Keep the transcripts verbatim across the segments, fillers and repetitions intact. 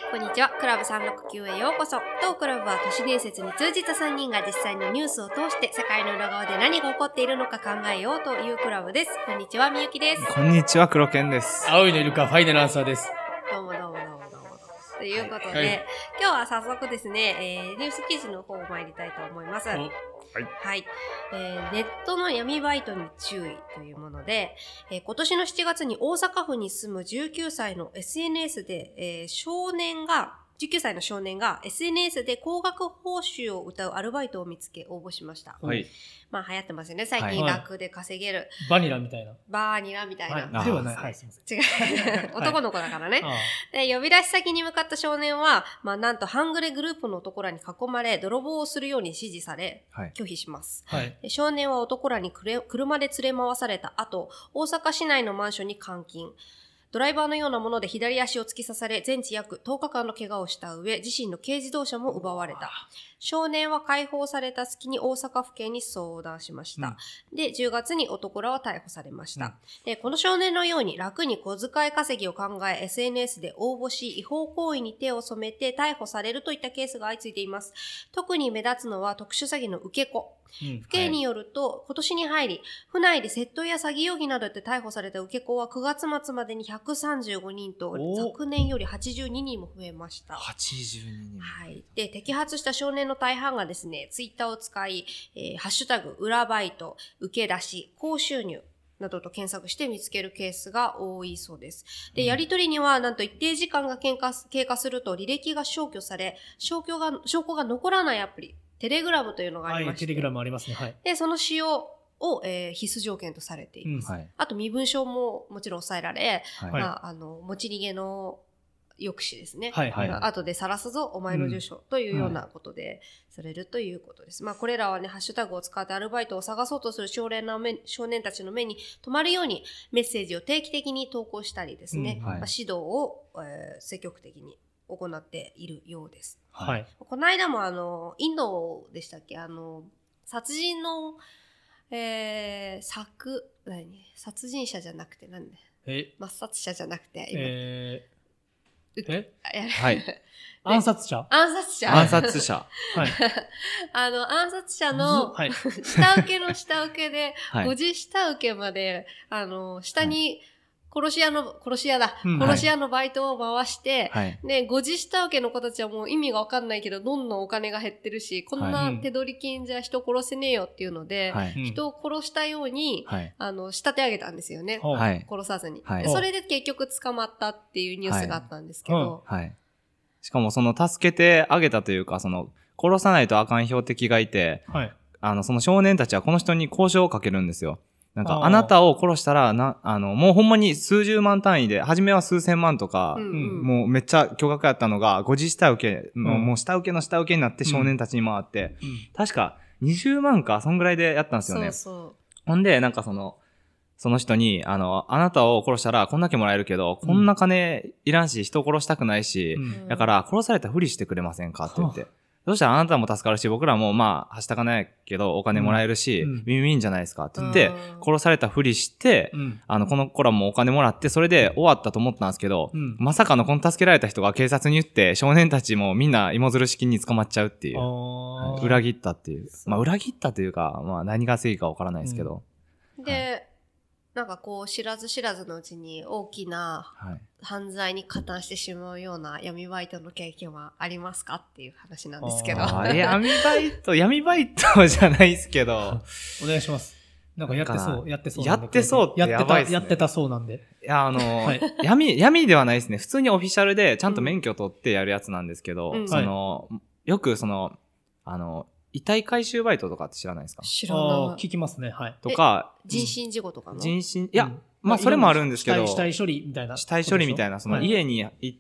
こんにちは。クラブさんろくきゅうへようこそ。当クラブは都市伝説に通じたさんにんが実際のニュースを通して世界の裏側で何が起こっているのか考えようというクラブです。こんにちは、みゆきです。 こんにちは、黒犬です。 青いのイルカファイナルアンサーです。 どうもどうもどうもどうも。ということで、 はいはい、 今日は早速ですね、えー、ニュース記事の方を参りたいと思います。はい。はい、えー。ネットの闇バイトに注意というもので、えー、今年のしちがつに大阪府に住むじゅうきゅうさいの エスエヌエス で、えー、少年がじゅうきゅうさいの少年が エスエヌエス で高額報酬を謳うアルバイトを見つけ応募しました。はい。まあ流行ってますよね。最近楽で稼げる。はい、 バニラみたいな。 バーニラみたいな。 はい、ではない。はい、すみません。 違う。男の子だからね。はい、で、呼び出し先に向かった少年は、まあなんと半グレグループの男らに囲まれ、泥棒をするように指示され、はい、拒否します。はい、で少年は男らにくれ車で連れ回された後、大阪市内のマンションに監禁。ドライバーのようなもので左足を突き刺され、全治約とおかかんの怪我をした上、自身の軽自動車も奪われた。少年は解放された隙に大阪府警に相談しました。うん、で、じゅうがつに男らは逮捕されました。うん、で、この少年のように楽に小遣い稼ぎを考え、エスエヌエス で応募し、違法行為に手を染めて逮捕されるといったケースが相次いでいます。特に目立つのは特殊詐欺の受け子。うん、府警によると、はい、今年に入り、府内で窃盗や詐欺容疑などで逮捕された受け子はくがつ末までにひゃくさんじゅうごにんと、昨年よりはちじゅうににんも増えました。 はちじゅうににん。 はい。で、摘発した少年の大半がですね、ツイッターを使い、えー、ハッシュタグ、裏バイト、受け出し、高収入、などと検索して見つけるケースが多いそうです。で、やり取りにはなんと一定時間が経過、経過すると履歴が消去され、証拠が、証拠が残らないアプリ、テレグラムというのがありまして、 はい、テレグラムありますね。はい。 で、その使用を、えー、必須条件とされています。うんはい、あと身分証ももちろん抑えられ、はい、まあ、あの、持ち逃げの抑止ですね。はいはい。後で晒すぞ、お前の住所、うん、というようなことでされるということです。うん、まあ、これらはね、ハッシュタグを使ってアルバイトを探そうとする少年の目少年たちの目に留まるようにメッセージを定期的に投稿したりですね、うんはいまあ、指導を、えー、積極的に行っているようです。はい。この間もあの、インドでしたっけあの、殺人の、えー、作、何殺人者じゃなくて、なんでえ抹殺者じゃなくて、今。えー、えはい。 暗殺者暗殺者暗殺者。 はい。あの、暗殺者の、はい、下請けの下請けで、はい、ご自下請けまで、あの、下に、はい殺し屋の、殺し屋だ、うん。殺し屋のバイトを回して、はい、で、ご自下請けの子たちはもう意味がわかんないけど、どんどんお金が減ってるし、こんな手取り金じゃ人殺せねえよっていうので、はい、人を殺したように、はい、あの、仕立て上げたんですよね。はい、殺さずに、はい。それで結局捕まったっていうニュースがあったんですけど。 はい。はい、しかもその助けてあげたというか、その、殺さないとあかん標的がいて、はい、あの、その少年たちはこの人に交渉をかけるんですよ。なんか、あなたを殺したら、な、あの、もうほんまに数十万単位で、初めは数千万とか、うんうん、もうめっちゃ巨額やったのが、ご自下請けの、うん、もう下請けの下請けになって少年たちに回って、うん、確かにじゅうまんか、そんぐらいでやったんですよね。そうそう。ほんで、なんかその、その人に、あの、あなたを殺したらこんだけもらえるけど、うん、こんな金いらんし、人を殺したくないし、うん、だから殺されたふりしてくれませんかって言って。うんそしたらあなたも助かるし、僕らもまあ、はしたかないけど、お金もらえるし、うん、ウィンウィンじゃないですかって言って、殺されたふりして、うん、あの、この子らもお金もらって、それで終わったと思ったんですけど、うん、まさかのこの助けられた人が警察に言って、少年たちもみんな芋づる式に捕まっちゃうっていう、裏切ったっていう。まあ、裏切ったというか、まあ、何が正義かわからないですけど。 で、はいなんかこう知らず知らずのうちに大きな犯罪に加担してしまうような闇バイトの経験はありますかっていう話なんですけど。 あ闇バイト、闇バイトじゃないですけど。 お願いします。なんかやってそう、やってそうなんで。やってそうってやばいですね。 やってたそうなんで。 いや、あの、はい、闇、闇ではないですね。普通にオフィシャルでちゃんと免許取ってやるやつなんですけど、うん、その、はい、よくその、あの、遺体回収バイトとかって知らないですか？ 知らない。 聞きますね。はい。 とか、 人身事故とかの人身、いや、うん、まあそれもあるんですけど、 死体処理みたいな。 死体処理みたいな、その家に行って、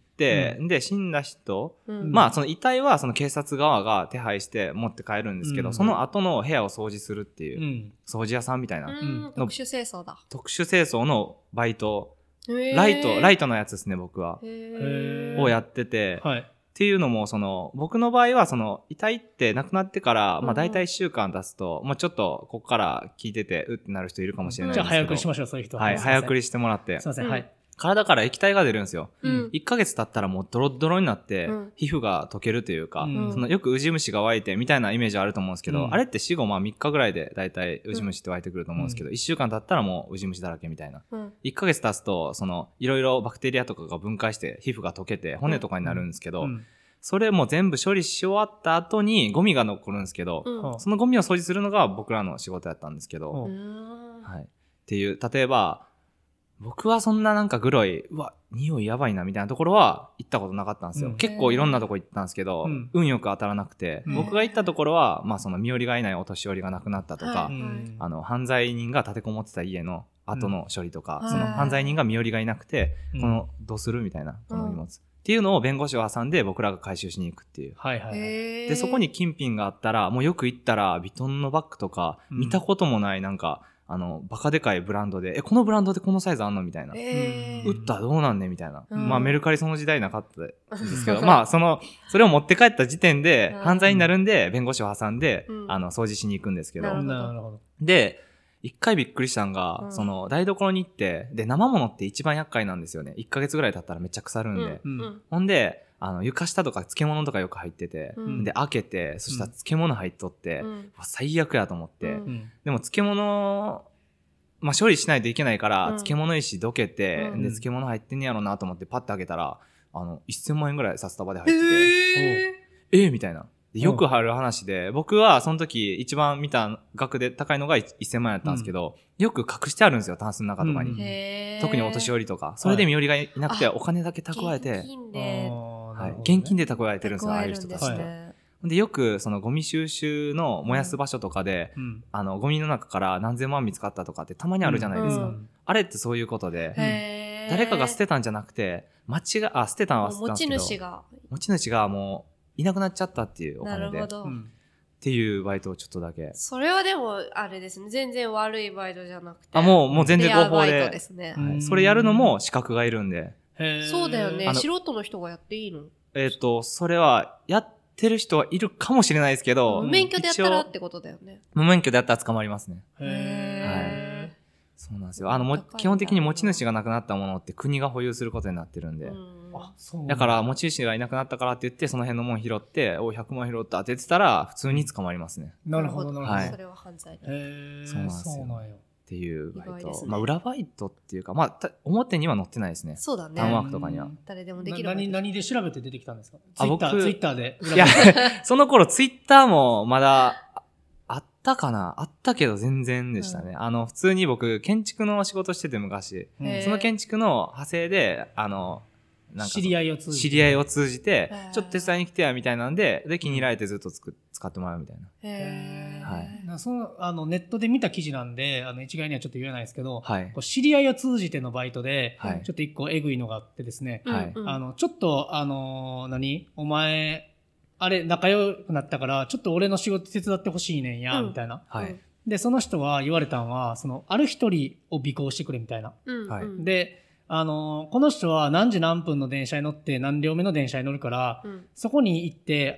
はい、で、死んだ人、うん、まあその遺体はその警察側が手配して持って帰るんですけど、うん、その後の部屋を掃除するっていう、うん、掃除屋さんみたいな。 うん、特殊清掃だ。 特殊清掃のバイト、ライト、ライトのやつですね、僕は。をやってて、はいっていうのも、その、僕の場合は、その、遺体って亡くなってから、まあ大体いっしゅうかん経つと、もうちょっと、ここから聞いてて、うってなる人いるかもしれないですけど。 じゃあ早送りしましょう、そういう人は。 はい、早送りしてもらって。 すいません、はい。 体から液体が出るんですよ。 うん、 いっかげつ経ったらもうドロッドロになって、うん、皮膚が溶けるというか、うん、そのよくウジ虫が湧いてみたいなイメージあると思うんですけど、うん、あれって死後まあみっかぐらいでだいたいウジ虫って湧いてくると思うんですけど、うん、いっしゅうかん経ったらもうウジ虫だらけみたいな。うん、いっかげつ経つと、そのいろいろバクテリアとかが分解して皮膚が溶けて骨とかになるんですけど、うんうん、それも全部処理し終わった後にゴミが残るんですけど、うん、そのゴミを掃除するのが僕らの仕事やったんですけど、うん、はい。っていう、例えば、僕はそんななんかグロい、うわ、匂いやばいなみたいなところは行ったことなかったんですよ。うん、結構いろんなとこ行ったんですけど、うん、運よく当たらなくて、うん、僕が行ったところは、まあその身寄りがいないお年寄りが亡くなったとか、うん、あの、犯罪人が立てこもってた家の後の処理とか、うん、その犯罪人が身寄りがいなくて、うん、この、どうするみたいな、この荷物。うん、っていうのを弁護士を挟んで僕らが回収しに行くっていう。はいはい。で、そこに金品があったら、もうよく行ったら、ビトンのバッグとか、見たこともないなんか、あの、バカでかいブランドで、え、このブランドでこのサイズあんのみたいな。えー、売ったらどうなんねみたいな。うん、まあ、メルカリその時代なかったんですけど、まあ、その、それを持って帰った時点で、犯罪になるんで、弁護士を挟んで、うん、あの、掃除しに行くんですけど。なるほど。で、一回びっくりしたんが、うん、その、台所に行って、で、生物って一番厄介なんですよね。いっかげつぐらい経ったらめっちゃ腐るんで。うんうん、ほんで、あの、床下とか漬物とかよく入ってて、うん、で、開けて、そしたら漬物入っとって、うん、最悪やと思って、うん、でも漬物、まあ、処理しないといけないから、うん、漬物石どけて、うん、で、漬物入ってんねやろなと思ってパッて開けたら、あの、せんまんえんぐらい札束で入ってて、えー、えー、みたいな。よくある話で、僕はその時一番見た額で高いのがせんまんえんやったんですけど、うん、よく隠してあるんですよ、タンスの中とかに。うん、特にお年寄りとか。それで身寄りがいなくて、お金だけ蓄えて、現金で、はい、現金で蓄えてるんですよ、ああいう人たちって。で、よく、そのゴミ収集の燃やす場所とかで、うん、あの、ゴミの中から何千万見つかったとかってたまにあるじゃないですか。うん、あれってそういうことで、うん、誰かが捨てたんじゃなくて、町が、あ、捨てたのは捨てたんですけど、持ち主が。持ち主がもう、いなくなっちゃったっていうお金で。なるほど。っていうバイトをちょっとだけ。 それはでも、あれですね。全然悪いバイトじゃなくて。 あ、もう、もう全然合法で。 レアバイトですね。 はい。それやるのも資格がいるんで。 へそうだよね。素人の人がやっていいの？ えっと、それは、やってる人はいるかもしれないですけど。 無免許でやったらってことだよね。 無免許でやったら捕まりますね。へー。はい。そうなんですよ。あの、も、基本的に持ち主が亡くなったものって国が保有することになってるんで。うん、あ、そう。だから、持ち主がいなくなったからって言って、その辺のもん拾って、お、ひゃくまん拾ったって言ってたら、普通に捕まりますね。 なるほど、なるほど。 はい。それは犯罪だ。へー。そうなんですよ。そうなんよ。っていうバイト。ね、まあ、裏バイトっていうか、まあ、表には載ってないですね。 そうだね。 タウンワークとかには。 誰でもできる。 何、何で調べて出てきたんですか？ツイッター、ツイッターで。 いや、その頃ツイッターもまだ、あったかなあったけど全然でしたね。うん、あの、普通に僕、建築の仕事してて昔、その建築の派生で、あの、 なんか知り合いを通じて。 知り合いを通じて、ちょっと手伝いに来てや、みたいなんで、で、気に入られてずっとつく使ってもらうみたいな。 へー。はい。その、あの、ネットで見た記事なんで、あの、一概にはちょっと言えないですけど、はい。知り合いを通じてのバイトで、はい。ちょっと一個エグいのがあってですね、はい。あの、ちょっと、あの、何お前、あれ、仲良くなったから、ちょっと俺の仕事手伝ってほしいねんや、みたいな。はい。で、その人は言われたんは、その、ある一人を尾行してくれみたいな。うん。はい。で、あの、この人は何時何分の電車に乗って何両目の電車に乗るから、うん、そこに行って、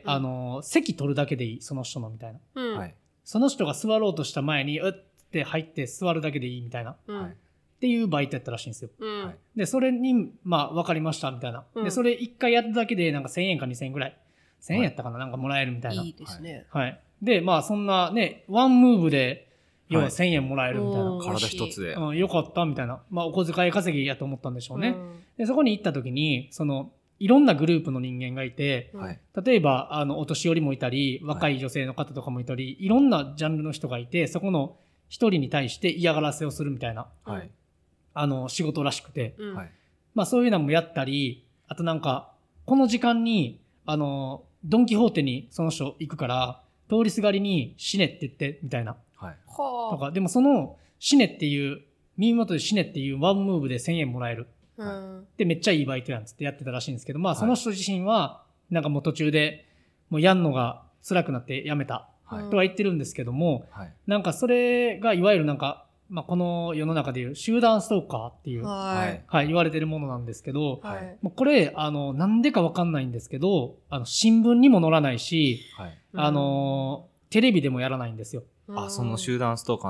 あの、席取るだけでいい、その人のみたいな。うん。はい。その人が座ろうとした前に、うって入って座るだけでいいみたいな。うん。っていうバイトやったらしいんですよ。うん。で、それに、まあ、わかりました、みたいな。うん。で、それ一回やっただけで、なんかせんえんかにせんえんぐらい。せんえんやったかな、なんかもらえるみたいな。 いいですね。 はい。で、まあそんなね、ワンムーブで、要はせんえんもらえるみたいな。 はい、体一つで。 うん、よかったみたいな。まあお小遣い稼ぎやと思ったんでしょうね。うん、で、そこに行った時に、その、いろんなグループの人間がいて、はい、例えば、あの、お年寄りもいたり、若い女性の方とかもいたり、はい、いろんなジャンルの人がいて、そこの一人に対して嫌がらせをするみたいな、はい、あの、仕事らしくて、うん、まあそういうのもやったり、あとなんか、この時間に、あの、ドンキホーテにその人行くから、通りすがりに死ねって言って、みたいな。はい。とか、でもその死ねっていう、耳元で死ねっていうワンムーブでせんえんもらえる。うん。で、めっちゃいいバイトやんつってやってたらしいんですけど、まあその人自身は、なんかもう途中で、もうやんのが辛くなってやめた。はい。とは言ってるんですけども、はい。なんかそれがいわゆるなんか、まあ、この世の中でいう集団ストーカーっていう、はい、はい、言われてるものなんですけど、はい、もうこれ、あの、なんでかわかんないんですけど、あの、新聞にも載らないし、はい、あの、テレビでもやらないんですよ。 あ、その集団ストーカーの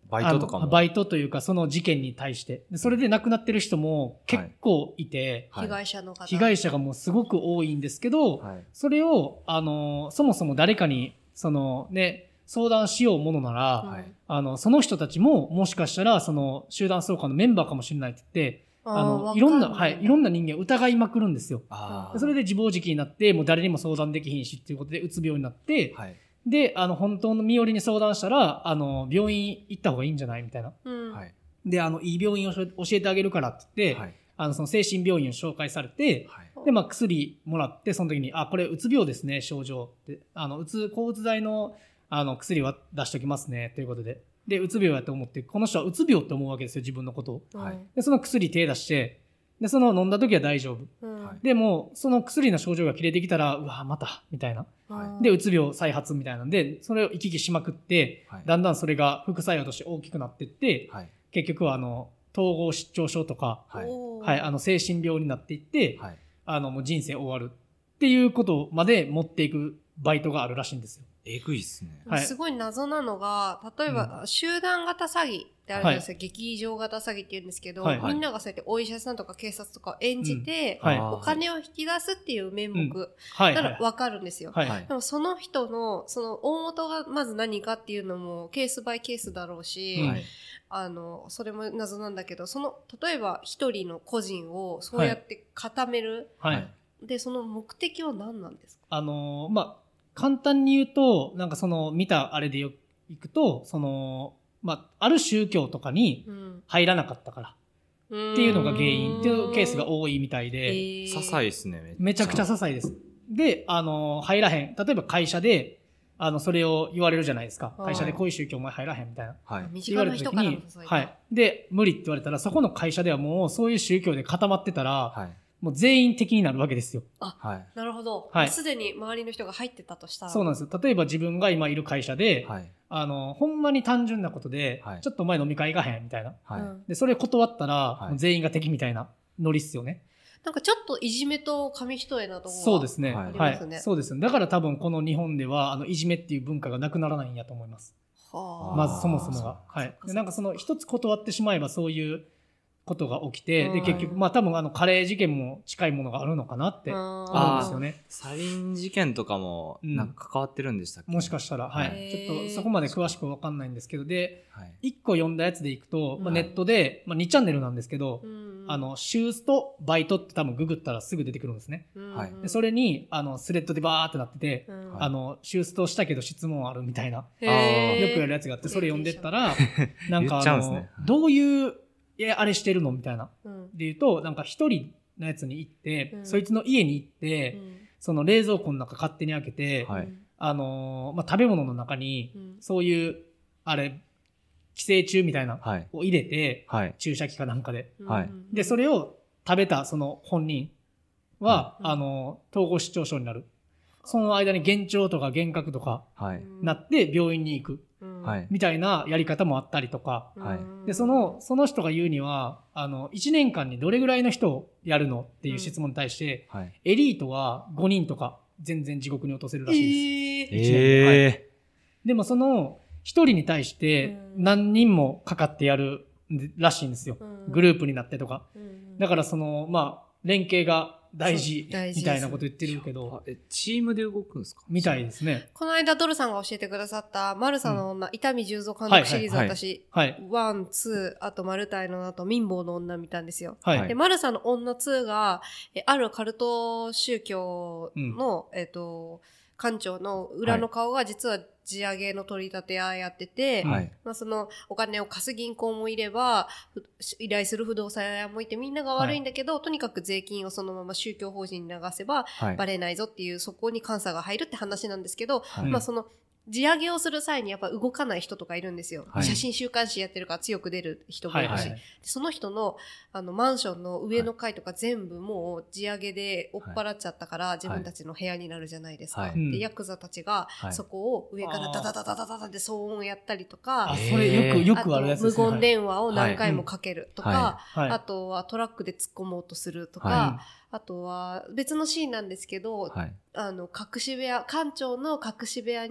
バイトとかもバイトというかその事件に対してでそれで亡くなってる人も結構いて、 はい、被害者の方被害者がもうすごく多いんですけど、はい、それをあのそもそも誰かにそのね相談しようものなら、はい、あのその人たちももしかしたらその集団送還のメンバーかもしれないって言ってあのいろんな、はい、いろんな人間を疑いまくるんですよ。それで自暴自棄になってもう誰にも相談できひんしっていうことでうつ病になって、はい、であの本当の身寄りに相談したらあの病院行った方がいいんじゃないみたいな、うん、であのいい病院を教えてあげるからって言って、はい、あのその精神病院を紹介されて、はい、でまあ、薬もらってその時にあこれうつ病ですね症状ってあのうつ抗うつ剤のあの薬は出しときますねということででうつ病やと思ってこの人はうつ病って思うわけですよ自分のことを、はい、でその薬手出してでその飲んだ時は大丈夫、うん、でもその薬の症状が切れてきたらうわまたみたいな、はい、でうつ病再発みたいなんでそれを行き来しまくって、はい、だんだんそれが副作用として大きくなっていって、はい、結局はあの統合失調症とか、はいはい、あの精神病になっていって、はい、あのもう人生終わるっていうことまで持っていくバイトがあるらしいんですよ。 えぐいっすね。 はい、すごい謎なのが例えば、うん、集団型詐欺ってあるんですよ、はい、劇場型詐欺って言うんですけど、はいはい、みんながそうやってお医者さんとか警察とかを演じて、うんはい、お金を引き出すっていう面目なら分かるんですよ、はいはい、でもその人のその大元がまず何かっていうのもケースバイケースだろうし、はい、あのそれも謎なんだけどその例えば一人の個人をそうやって固める、はいはい、でその目的は何なんですか？ あのー、まあ簡単に言うとなんかその見たあれでよいくとその、まあ、ある宗教とかに入らなかったから、うん、っていうのが原因っていうケースが多いみたいで、 些細ですね。 めちゃくちゃ些細です。であの入らへん例えば会社であのそれを言われるじゃないですか。会社でこういう宗教お前入らへんみたいな、はい、 言われた時に、 はい、で無理って言われたらそこの会社ではもうそういう宗教で固まってたら、はい、もう全員敵になるわけですよ。 あ、はい、なるほど。はい。すでに周りの人が入ってたとしたら。 そうなんです。例えば自分が今いる会社で、はい、あの、ほんまに単純なことで、はい、ちょっと前飲み会行かへんみたいな。はい、で、それ断ったら、はい、もう全員が敵みたいなノリっすよね。 なんかちょっといじめと紙一重なところがそうですね。はい。はい、そうですね。だから多分この日本では、あの、いじめっていう文化がなくならないんやと思います。はあ。まずそもそもが。はい。で、なんかその一つ断ってしまえばそういう、ことが起きて、で結局まあ多分あのカレー事件も近いものがあるのかなって思うんですよね。 サリン事件とかもなんか関わってるんでしたっけ、 うん、もしかしたら、はい、ちょっとそこまで詳しく分かんないんですけどで、はい、いっこ読んだやつでいくと、まあ、ネットで、まあ、にチャンネルなんですけど、うん、あのシューズとバイトって多分ググったらすぐ出てくるんですね。うん、でそれにあのスレッドでバーってなってて、うん、あのシューズとしたけど質問あるみたいなよくやるやつがあってそれ読んでったらなんかあの、ね、どういういやあれしてるのみたいな、うん、で言うとなんか一人のやつに行って、うん、そいつの家に行って、うん、その冷蔵庫の中勝手に開けて、はい、あのーまあ、食べ物の中に、うん、そういうあれ寄生虫みたいなを入れて、はい、注射器かなんかで、はい、でそれを食べたその本人は、はい、あのー、統合失調症になる。その間に幻聴とか幻覚とかなって病院に行く、はい、みたいなやり方もあったりとか、はい、でそのその人が言うにはあのいちねんかんにどれぐらいの人をやるのっていう質問に対して、うんはい、エリートはごにんとか全然地獄に落とせるらしいです、えーいちねんで、はい、でもそのひとりに対して何人もかかってやるらしいんですよ、うん、グループになってとか、うん、だからそのまあ連携が大事みたいなこと言ってるけど、 えチームで動くんですか？ みたいですね。 この間ドルさんが教えてくださったマルサの女、うん、伊丹十三監督シリーズ、はいはい、私、はい、ワン、ツー、あとマルタイのあと民法の女見たんですよ。はい、でマルサの女ツーがえあるカルト宗教の、うん、えっと館長の裏の顔が実は地上げの取り立て屋やってて、はい、まあ、そのお金を貸す銀行もいれば依頼する不動産屋もいてみんなが悪いんだけど、はい、とにかく税金をそのまま宗教法人に流せばバレないぞっていう、そこに監査が入るって話なんですけど、はい、まあその地上げをする際にやっぱ動かない人とかいるんですよ、はい、写真週刊誌やってるから強く出る人もいるし、はいはい、その人のあのマンションの上の階とか全部もう地上げで追っ払っちゃったから自分たちの部屋になるじゃないですか、はい、でヤクザたちがそこを上からダダダダダダダで騒音をやったりとか、 あそれよくよくあるやつですね。 無言電話を何回もかけるとか、はいはい、あとはトラックで突っ込もうとするとか、はい、あとは別のシーンなんですけど、はい、あの隠し部屋館長の隠し部屋に長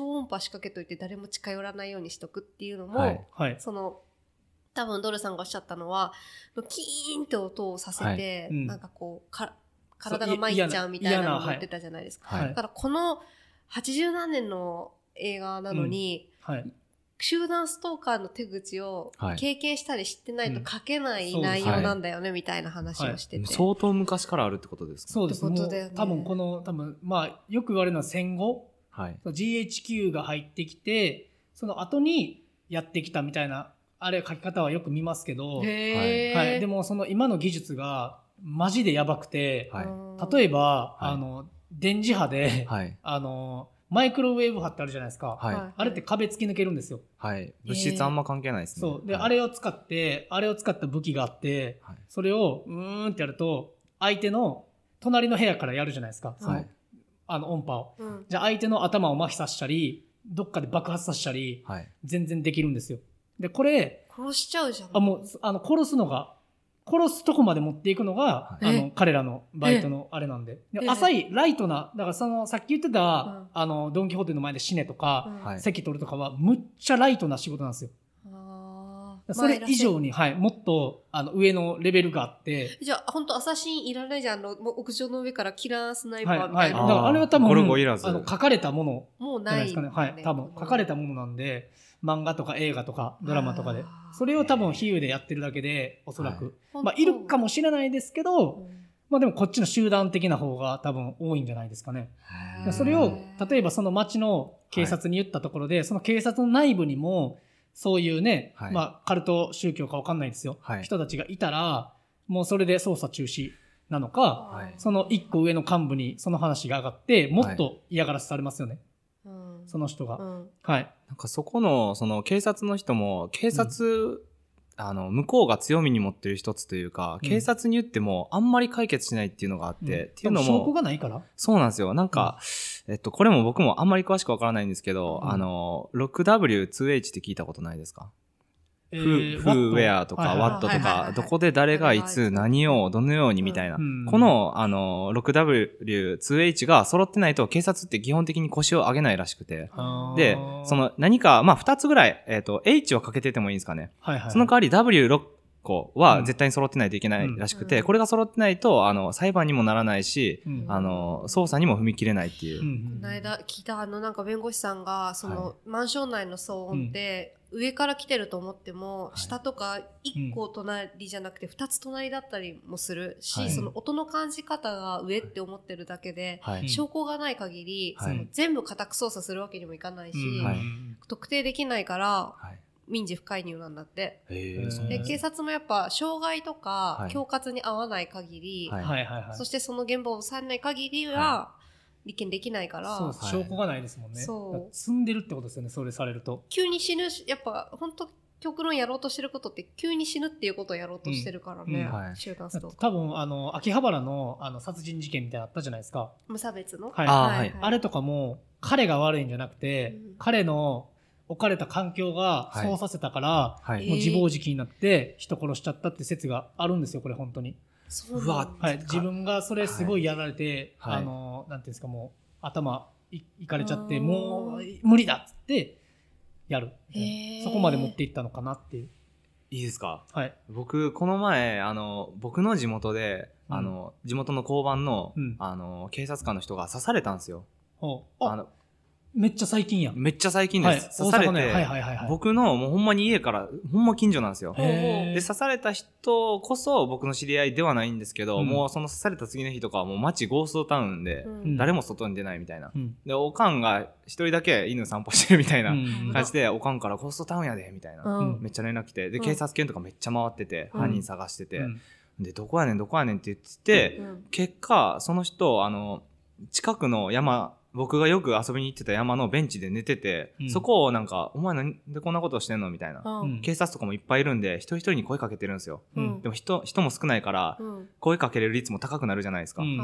超音波仕掛けといて誰も近寄らないようにしとくっていうのも、 はい、 その多分ドルさんがおっしゃったのはキーンって音をさせて、はいうん、なんかこうか体が参っちゃうみたいなのを言ってたじゃないですか、はい、だからこのはちじゅうなんねんの映画なのに、うんはい、集団ストーカーの手口を経験したり知ってないと書けない内容なんだよね、うん、みたいな話をしてて、はい、 相当昔からあるってことですか？ そうですね。多分この多分まあよく言われるのは戦後、はい、ジーエイチキュー が入ってきてその後にやってきたみたいなあれ書き方はよく見ますけど、 へー、 はい、でもその今の技術がマジでやばくて、はい、例えば、はい、あの電磁波で、はい、あのマイクロウェーブ波ってあるじゃないですか、はい、あれって壁突き抜けるんですよ。 はい、物質あんま関係ないですね。 そうで、 はい、 あれを使ってあれを使った武器があって、はい、それをうーんってやると相手の隣の部屋からやるじゃないですか、その、はい、あの音波を、うん、じゃあ相手の頭を麻痺させたりどっかで爆発させたり、はい、全然できるんですよ。でこれ殺しちゃうじゃん。 あもうあの殺すのが殺すとこまで持っていくのが、はい、あの彼らのバイトのあれなんで、で浅いライトなだからそのさっき言ってた、うん、あのドン・キホーテの前で死ねとか、うん、席取るとかはむっちゃライトな仕事なんですよ。あそれ以上に、はい、もっとあの上のレベルがあって、 じゃあ本当アサシンいらないじゃん、あの屋上の上からキラースナイパーみたいな、 はいはい、だからあれは多分ゴルゴいらずあの書かれたものもうないですかね、 はい、多分書かれたものなんで漫画とか映画とかドラマとかでそれを多分比喩でやってるだけでおそらく、はい、まあいるかもしれないですけど、うん、まあでもこっちの集団的な方が多分多いんじゃないですかね。それを例えばその町の警察に言ったところで、はい、その警察の内部にもそういうね、はい、まあカルト宗教か分かんないですよ、はい、人たちがいたらもうそれで捜査中止なのか、はい、その一個上の幹部にその話が上がってもっと嫌がらせされますよね、はい、その人が、うん、はいなんかそこのその警察の人も警察、うん、あの向こうが強みに持ってる一つというか、うん、警察に言ってもあんまり解決しないっていうのがあって、うん、っていうのも証拠がないからそうなんですよ。なんか、うん、えっとこれも僕もあんまり詳しくわからないんですけど、うん、あの ろくダブリューツーエイチ って聞いたことないですか？ えー、 フーウェアとかワットとかどこで誰がいつ何をどのようにみたいな、うん、このあの ろくダブリューツーエイチ が揃ってないと警察って基本的に腰を上げないらしくて、でその何かまあふたつぐらいえっと H をかけててもいいんですかね、はいはいはい、その代わり ダブリューろっこは絶対に揃ってないといけないらしくて、うん、これが揃ってないとあの裁判にもならないし、うん、あの捜査にも踏み切れないっていう、うん、 この間聞いたあのなんか弁護士さんがその、はい、マンション内の騒音って、うん、上から来てると思っても、はい、下とかいっこ隣じゃなくてふたつ隣だったりもするし、はい、その音の感じ方が上って思ってるだけで、はい、証拠がない限り、はい、その全部家宅捜査するわけにもいかないし、はい、特定できないから、はい民事不介入なんだって。で警察もやっぱ傷害とか恐喝に合わない限り、はいはいはいはい、そしてその現場を抑えない限りは立件できないから、 そう証拠がないですもんね。そう積んでるってことですよね。それされると急に死ぬやっぱ本当極論やろうとしてることって急に死ぬっていうことをやろうとしてるからね、うんうんはい、集団ストーカー。 多分あの秋葉原 の, あの殺人事件みたいなのあったじゃないですか。 無差別の、 はいあはいはい、あれとかも彼が悪いんじゃなくて、うん、彼の置かれた環境がそうさせたから、はい、もう自暴自棄になって人殺しちゃったって説があるんですよ。これ本当にそうなんですか、 はい、自分がそれすごいやられて、はい、あのなんていうんですかもう頭 い, いかれちゃってもう無理だっつってやるそこまで持っていったのかなっていう。 いいですか、 はい、 僕この前あの僕の地元で、うん、あの地元の交番 の,、うん、あの警察官の人が刺されたんですよ。 ああのめっちゃ最近やめっちゃ最近です、はい、刺されて、ねはいはいはいはい、僕のもうほんまに家からほんま近所なんですよ。で刺された人こそ僕の知り合いではないんですけど、うん、もうその刺された次の日とかはもう街ゴーストタウンで、うん、誰も外に出ないみたいな、うん、でおかんが一人だけ犬散歩してるみたいな感じで、うん、おかんからゴーストタウンやでみたいな、うん、めっちゃ連絡来てで警察犬とかめっちゃ回ってて、うん、犯人探してて、うん、でどこやねんどこやねんって言ってて、うん、結果その人あの近くの山僕がよく遊びに行ってた山のベンチで寝てて、うん、そこをなんかお前なんでこんなことしてんのみたいな、うん、警察とかもいっぱいいるんで一人一人に声かけてるんですよ、うん、でも 人, 人も少ないから、うん、声かけれる率も高くなるじゃないですか、うん、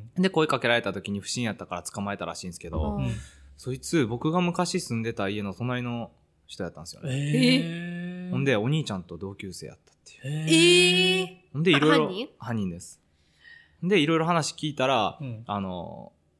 で声かけられた時に不審やったから捕まえたらしいんですけど、うん、そいつ僕が昔住んでた家の隣の人やったんですよね。えー、ほんでお兄ちゃんと同級生やったっていう。 えー、 ほんでいろいろ犯人です。でいろいろ話聞いたら、うん、あの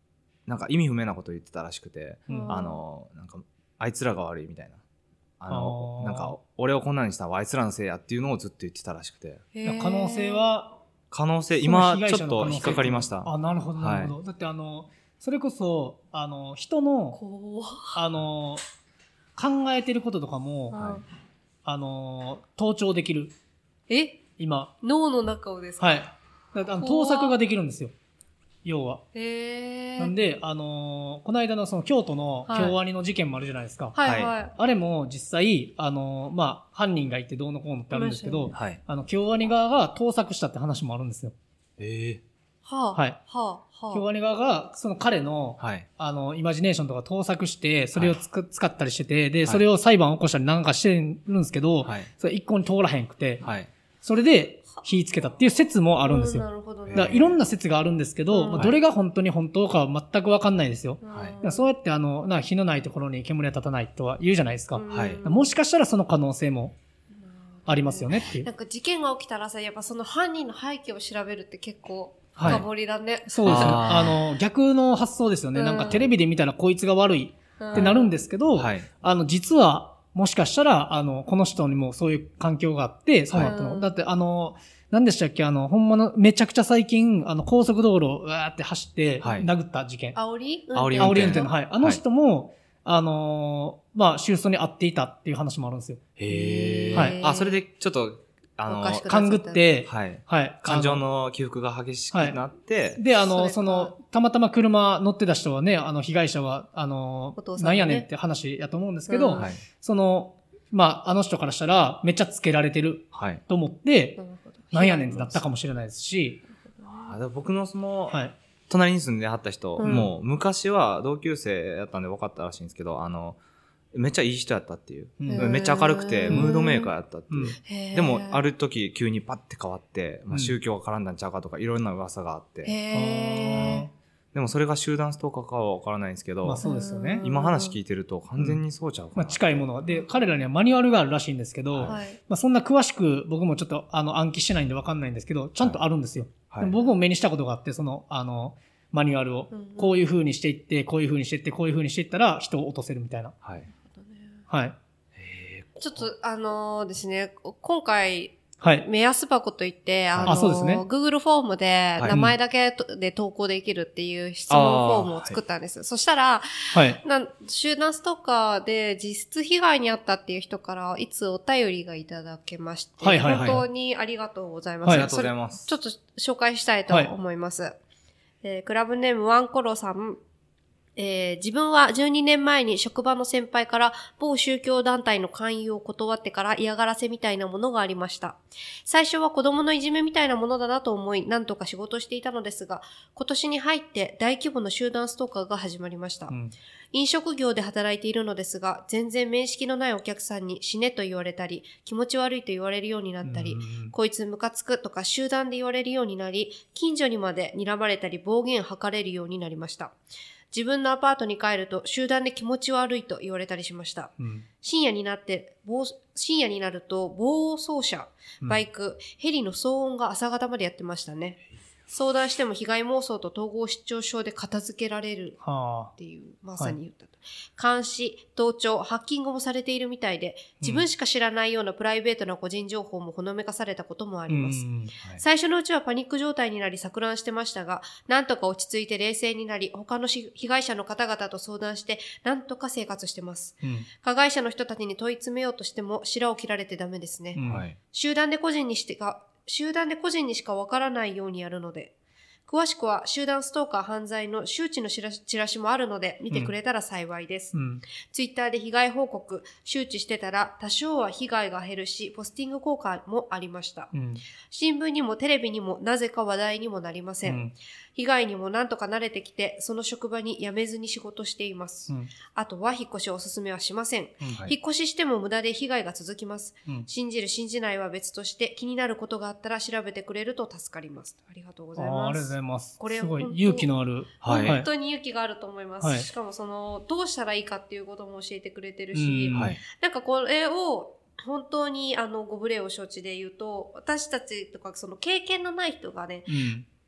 なんか意味不明なこと言ってたらしくて、うん、あのなんかあいつらが悪いみたいな、あのなんか俺をこんなにしたのはあいつらのせいやっていうのをずっと言ってたらしくて、 可能性は可能性今ちょっと引っかかりました。 あ、なるほどなるほど、はい、だってあのそれこそあの人のあの考えてることとかも、はい、あの盗聴できる。 え今脳の中をですか？ はい。だからあの盗作ができるんですよ、要は。 へー。 なんで、あのー、この間のその京都の京アニの事件もあるじゃないですか。 はいはい。 あれも実際、あのー、まあ、犯人がいてどうのこうのってあるんですけど、はい、あの、京アニ側が盗作したって話もあるんですよ。 ええー。はあ。はい。はあ。はあ。京アニ側が、その彼の、はい、あの、イマジネーションとか盗作して、それをつく、はい、使ったりしてて、で、それを裁判を起こしたりなんかしてるんですけど、はい、それ一向に通らへんくて、はい、それで、火つけたっていう説もあるんですよ。なるほどね。だからいろんな説があるんですけど、まあ、どれが本当に本当かは全くわかんないですよ。はい、そうやってあの、な火のないところに煙は立たないとは言うじゃないですか。はい、もしかしたらその可能性もありますよねっていう。 なんか事件が起きたらさ、やっぱその犯人の背景を調べるって結構深掘りだね。はい、 そうですね。あの、逆の発想ですよね。なんかテレビで見たらこいつが悪いってなるんですけど、はい、あの、実はもしかしたら、あの、この人にもそういう環境があって、そうなったの。だってあの、何でしたっけあの、ほんまの、めちゃくちゃ最近、あの、高速道路をわーって走って、殴った事件。 煽り煽り運転の、はい。あの人も、はい、あのー、まあ、収束に遭っていたっていう話もあるんですよ。 へー。はい。あ、それでちょっと、あの、 勘ぐって、 はい。はい。感情の起伏が激しくなって、 はい、で、あの、そ, その、たまたま車乗ってた人はね、あの、被害者は、あの、ね、なんやねんって話やと思うんですけど、うん、はい、その、まあ、あの人からしたら、めっちゃつけられてると思って、はい、なんやねんってなったかもしれないですし。 あ僕のその、はい、隣に住んではった人、うん、もう昔は同級生やったんで分かったらしいんですけど、あの、めっちゃいい人やったっていう。めっちゃ明るくて、ムードメーカーやったっていう。でも、ある時急にパッて変わって、まあ、宗教が絡んだんちゃうかとか、いろんな噂があって。へでもそれが集団ストーカーかは分からないんですけど、 まあそうですよね。 今話聞いてると完全にそうちゃうかな、 うん、まあ近いもので、彼らにはマニュアルがあるらしいんですけど、はい、まあそんな詳しく僕もちょっとあの暗記してないんで分かんないんですけど、ちゃんとあるんですよ。はい、僕も目にしたことがあって、そのあのマニュアルをこういう風にしていって、こういう風にしていって、こういう風にしていったら人を落とせるみたいな。はい。はい。 ちょっとあのー、ですね、今回。はい。目安箱といって、あのー、あ、そうですね。Google フォームで名前だけで投稿できるっていう質問フォームを作ったんです。はい、そしたら、はい。な集団ストーカーで実質被害に遭ったっていう人からいつお便りがいただけまして、はいはいはい、本当にありがとうございます。はい、 ありがとうございます。 ちょっと紹介したいと思います。はい、えー、クラブネームワンコロさん。えー、自分はじゅうにねんまえに職場の先輩から某宗教団体の勧誘を断ってから嫌がらせみたいなものがありました。最初は子供のいじめみたいなものだなと思い、なんとか仕事していたのですが、今年に入って大規模な集団ストーカーが始まりました。うん、飲食業で働いているのですが、全然面識のないお客さんに死ねと言われたり、気持ち悪いと言われるようになったり、こいつムカつくとか集団で言われるようになり、近所にまで睨まれたり暴言吐かれるようになりました。自分のアパートに帰ると集団で気持ち悪いと言われたりしました。うん、深夜になって深夜になると暴走車、バイク、うん、ヘリの騒音が朝方までやってましたね。相談しても被害妄想と統合失調症で片付けられるっていう、はあ、まさに言ったと、はい、監視、盗聴、ハッキングもされているみたいで、自分しか知らないようなプライベートな個人情報もほのめかされたこともあります。うんはい、最初のうちはパニック状態になり錯乱してましたが、なんとか落ち着いて冷静になり、他の被害者の方々と相談して、なんとか生活してます。うん、加害者の人たちに問い詰めようとしても、白を切られてダメですね。うんはい、集団で個人にしてか、集団で個人にしかわからないようにやるので、詳しくは集団ストーカー犯罪の周知のチラシ、チラシもあるので見てくれたら幸いです。うん、ツイッターで被害報告、周知してたら多少は被害が減るし、ポスティング効果もありました。うん、新聞にもテレビにもなぜか話題にもなりません。うん、被害にもなんとか慣れてきて、その職場に辞めずに仕事しています。うん、あとは引っ越しをおすすめはしません。うんはい、引っ越ししても無駄で被害が続きます。うん、信じる信じないは別として気になることがあったら調べてくれると助かります。ありがとうございます。 あ、ありがとうございます。これすごい勇気のある、 はい、本当に勇気があると思います。はい、しかもそのどうしたらいいかっていうことも教えてくれてるし、はい、なんかこれを本当にあのご無礼を承知で言うと、私たちとかその経験のない人がね。うん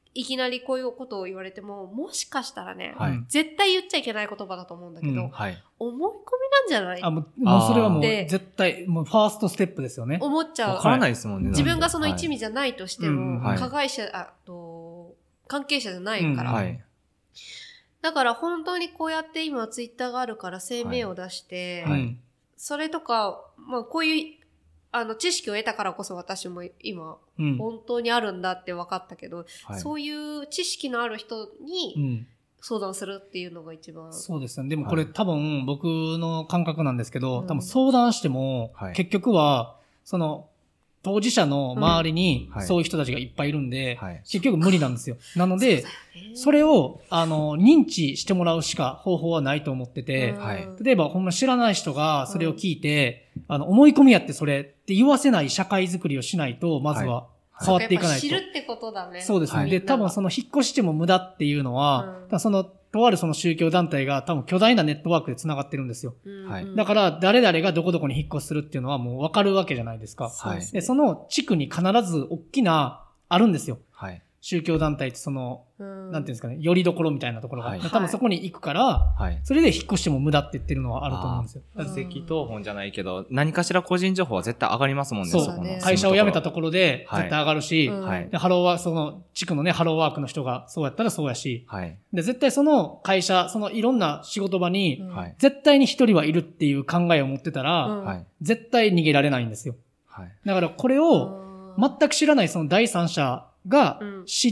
いきなりこういうことを言われても、もしかしたらね、はい、絶対言っちゃいけない言葉だと思うんだけど、うんはい、思い込みなんじゃない？ あ、もう、もうそれはもう絶対、もうファーストステップですよね。 思っちゃう。 わからないですもんね。 自分がその一味じゃないとしても、はい、加害者、あと、関係者じゃないから。うんはい、だから本当にこうやって今ツイッターがあるから声明を出して、はいはい、それとか、まあこういう、あの、知識を得たからこそ私も今、うん、本当にあるんだって分かったけど、はい、そういう知識のある人に相談するっていうのが一番。うん、 そうですね。でもこれ、はい、多分僕の感覚なんですけど、うん、多分相談しても、結局は、その、当事者の周りにそういう人たちがいっぱいいるんで、うんはい、結局無理なんですよ。なので、それを、あの、認知してもらうしか方法はないと思ってて、うん、例えば、ほんま知らない人がそれを聞いて、うん、あの、思い込みやってそれって言わせない社会づくりをしないと、まずは変わっていかないと。 知るってことだね。 そうですね。はい、で、多分その引っ越しても無駄っていうのは、うん、その、とあるその宗教団体が多分巨大なネットワークで繋がってるんですよ。はい、だから誰々がどこどこに引っ越しするっていうのはもう分かるわけじゃないですか。はい、でその地区に必ず大きなあるんですよ。はい、宗教団体ってその、なんていうんですかね、よりどころみたいなところが、はい、多分そこに行くから、はい、それで引っ越しても無駄って言ってるのはあると思うんですよ。 戸籍謄本じゃないけど、何かしら個人情報は絶対上がりますもんね。 そう。そ会社を辞めたところで絶対上がるし、はい、でハローワーク、その地区のね、ハローワークの人がそうやったらそうやし、はい、で絶対その会社、そのいろんな仕事場に、はい、絶対に一人はいるっていう考えを持ってたら、はい、絶対逃げられないんですよ。はい、だからこれを全く知らないその第三者が知って、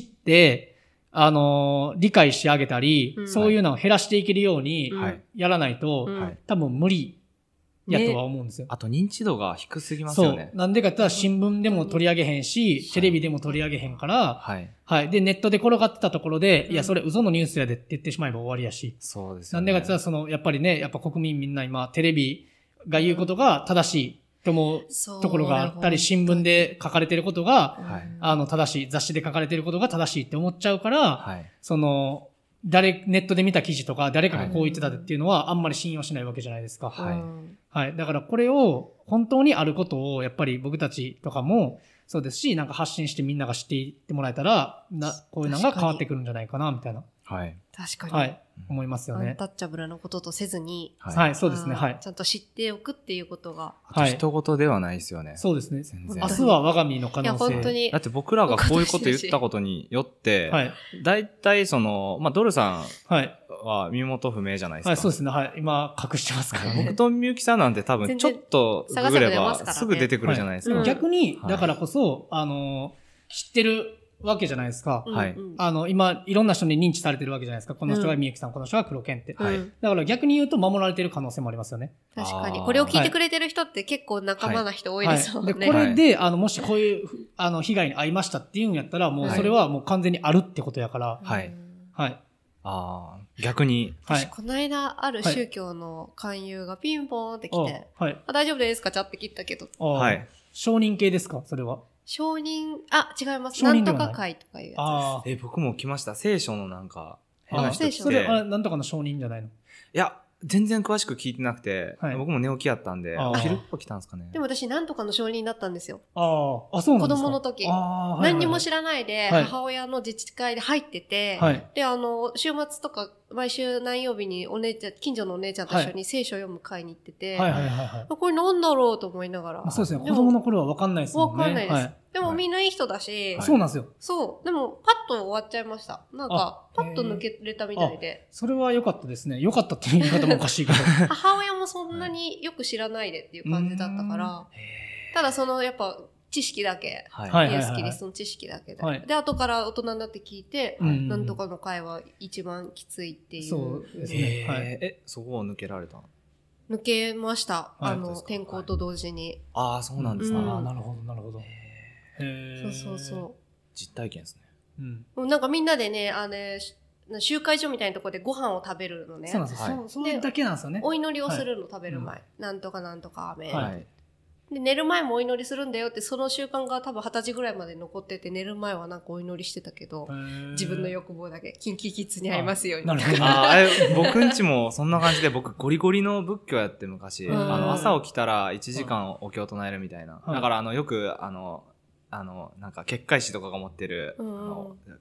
うん、あのー、理解してあげたり、うん、そういうのを減らしていけるようにやらないと、はい、多分無理やとは思うんですよ。ね、 あと認知度が低すぎますよね。 そう。なんでかって言ったら新聞でも取り上げへんし、はい、テレビでも取り上げへんから、はい。はい。で、ネットで転がってたところで、うん、いや、それ嘘のニュースやでって言ってしまえば終わりやし。 そうですね。 なんでかって言ったら、その、やっぱりね、やっぱ国民みんな今、テレビが言うことが正しい。と思うところがあったり、新聞で書かれていることが、はい、あの、正しい、雑誌で書かれていることが正しいって思っちゃうから、はい、その、誰、ネットで見た記事とか、誰かがこう言ってたっていうのは、あんまり信用しないわけじゃないですか。はい。はい。だからこれを、本当にあることを、やっぱり僕たちとかも、そうですし、なんか発信してみんなが知っていってもらえたら、な、こういうのが変わってくるんじゃないかな、みたいな。はい。 確かに。 はい。思いますよね。 アンタッチャブルなこととせずに、 はい、はい、そうですね。はい。 ちゃんと知っておくっていうことが。 はい。人事ではないですよね。 そうですね。全然。明日は我が身の可能性。 いや、本当に。 だって僕らがこういうこと言ったことによって、はい。大体その、まあ、ドルさんは身元不明じゃないですか。 はい、そうですね。はい。今、隠してますからね。 僕とみゆきさんなんて多分ちょっとググればすぐ出てくるじゃないですか。 はい、逆に、だからこそ、あの、知ってる、わけじゃないですか。はい。あの、今、いろんな人に認知されてるわけじゃないですか。この人がみゆきさん、うん、この人が黒犬って。はい。だから逆に言うと守られてる可能性もありますよね。 確かに。これを聞いてくれてる人って結構仲間な人多いですもんね。はいはい、で、これで、あの、もしこういう、あの、被害に遭いましたっていうんやったら、もうそれはもう完全にあるってことやから。はい。はい。 ああ、逆に。 はい。この間、ある宗教の勧誘がピンポーンって来て、はい。あ、大丈夫ですかちゃって切ったけど。 はい。承認系ですかそれは。 承認、あ、違います。なんとか会とかいうやつです。あえ、僕も来ました。聖書のなんか、 変な人来て。それ、あれ、なんとかの承認じゃないの？いや、全然詳しく聞いてなくて、はい、僕も寝起きやったんで、お昼っぽ来たんですかね。 でも私、なんとかの承認だったんですよ。 ああ、そうなんですか？ 子供の時。あはいはいはい、何にも知らないで、母親の自治会で入ってて、はい、で、あの、週末とか、毎週何曜日にお姉ちゃん、近所のお姉ちゃんと一緒に聖書を読む会に行ってて、はいはいはいはい、これなんだろうと思いながら。 まあ、そうですね。子供の頃は分かんないですもんね。 分かんないです。はい、でもみんないい人だし、 はい、そうなんですよ。 そう。でも、パッと終わっちゃいました。なんか、パッと抜けれたみたいで。 それは良かったですね。良かったっていう言い方もおかしいけど。 母親もそんなによく知らないでっていう感じだったから、ただその、やっぱ、知識だけ、はい、イエス・キリストの知識だけで、はい、で後から大人になって聞いて、はい、なんとかの会は一番きついっていう。 そうですね。 はい、え、そこを抜けられたの？ 抜けました。はい、あの転校と同時に。 ああ、そうなんですか。うん、 あなるほどなるほど。 へそうそうそう。 実体験ですね。 うん。なんかみんなでね、あの集会所みたいなところでご飯を食べるのね。 そうなんですよ。はい、それだけなんですよね。 お祈りをするの、はい、食べる前、うん。なんとかなんとか雨。はい。で、寝る前もお祈りするんだよって、その習慣が多分はたちぐらいまで残ってて、寝る前はなんかお祈りしてたけど、自分の欲望だけ、キンキキッズに会いますように。 なるほど。ああ、僕んちもそんな感じで、僕ゴリゴリの仏教やって昔、あの、朝起きたらいちじかんお経を唱えるみたいな。だからあの、よく、あの、あの、なんか、結界師とかが持ってる、あの、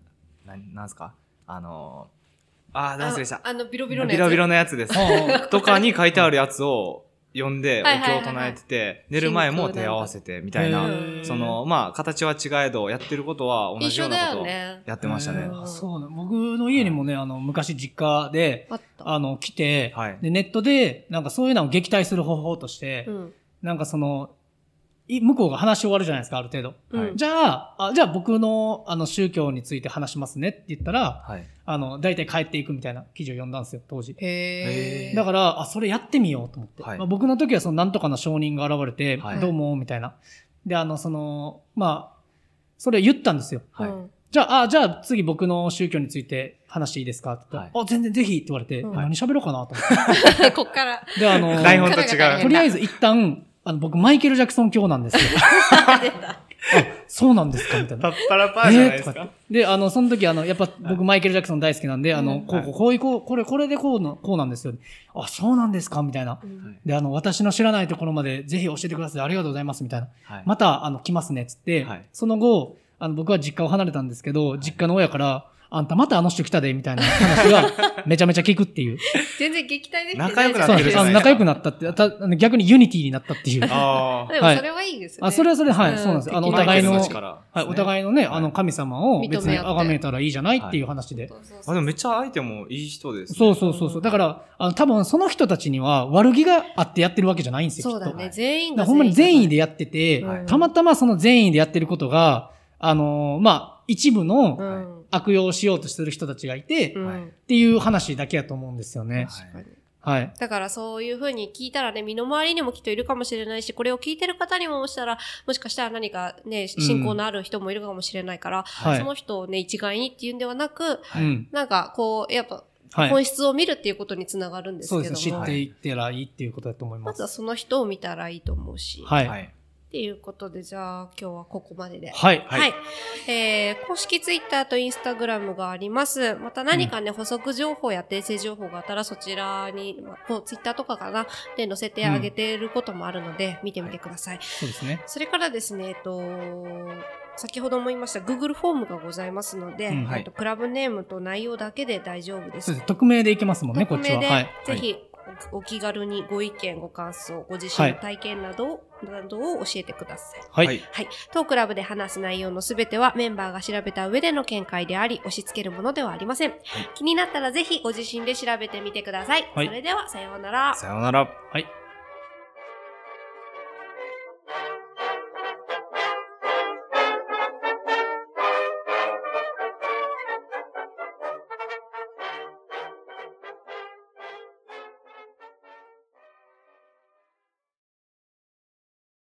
ななんすかあのー、あー、何でしたあの、ビロビロのやつ。 ビロビロのやつです。とかに書いてあるやつを読んで、お経を唱えてて、寝る前も手を合わせて、みたいな、その、まあ、形は違えど、やってることは同じようなことをやってましたね。 そうね。僕の家にもね、あの、昔実家で、あの、来て、で、ネットで、なんかそういうのを撃退する方法として、なんかその、向こうが話し終わるじゃないですか、ある程度。はい、じゃあ、あ、じゃあ僕の、あの、宗教について話しますねって言ったら、はい、あの、大体帰っていくみたいな記事を読んだんですよ、当時。へー。だから、あ、それやってみようと思って。はい、まあ、僕の時はその、なんとかの証人が現れて、はい、どうも、みたいな。で、あの、その、まあ、それ言ったんですよ。はい、じゃあ、あ、じゃあ次僕の宗教について話していいですかって言ったら、はい、あ、全然ぜひって言われて、うん、何喋ろうかなと思って。 こっから。 で、あの、 台本と違う。 とりあえず一旦、あの、僕、マイケル・ジャクソン教なんですよ。あ、そうなんですかみたいな。 パッパラパーじゃないですか。 で、あの、その時、あの、やっぱ僕、マイケル・ジャクソン大好きなんで、あの、こう、こう、こういう、こう、これ、これでこうの、こうなんですよ。あ、そうなんですかみたいな。で、あの、私の知らないところまで、ぜひ教えてください。ありがとうございます。みたいな。また、あの、来ますね。つって、その後、あの、僕は実家を離れたんですけど、実家の親から、あんたまたあの人来たで、みたいな話がめちゃめちゃ聞くっていう。 全然撃退できて仲良くなってるじゃないですか。 仲良くなったって、た逆にユニティになったっていう。 ああ。でもそれはいいですよね。 あ、それはそれ、はい、そうなんです。あの、お互いの、はい、お互いのね、あの、神様を別に崇めたらいいじゃないっていう話で。 あ、でもめっちゃ相手もいい人ですね。 そうそうそうそう。だから、あの、多分その人たちには悪気があってやってるわけじゃないんですよ。 そうだね。全員が。 ほんまに善意でやってて、たまたまその善意でやってることが、あの、まあ、一部の、悪用しようとする人たちがいて、うん、っていう話だけやと思うんですよね。 確かに。 はい。 だからそういうふうに聞いたらね、身の回りにもきっといるかもしれないし、これを聞いてる方にももしたら、もしかしたら何かね、信仰のある人もいるかもしれないから、うん、その人をね、一概にっていうんではなく、はい、なんかこう、やっぱ、本質を見るっていうことにつながるんですけども、 そうです。知っていってらいいっていうことだと思います。 まずはその人を見たらいいと思うし。 はい。はいっていうことで、じゃあ今日はここまでで。 はい。 はい。はい、えー、公式ツイッターとインスタグラムがあります。また何かね、うん、補足情報や訂正情報があったらそちらに、まあ、ツイッターとかかな、で載せてあげていることもあるので、うん、見てみてください。 そうですね。 それからですね、えっと、先ほども言いました Google フォームがございますので、うんはい、えっと、クラブネームと内容だけで大丈夫です。 そうです。匿名でいけますもんね、こっちは。 匿名で、ぜひ、はいお気軽にご意見、ご感想、ご自身の体験などを、はい、などを教えてください。 はい。 はい。当クラブで話す内容のすべてはメンバーが調べた上での見解であり、押し付けるものではありません。はい、気になったらぜひご自身で調べてみてください。はい、それでは、さようなら。 さようなら。 はい。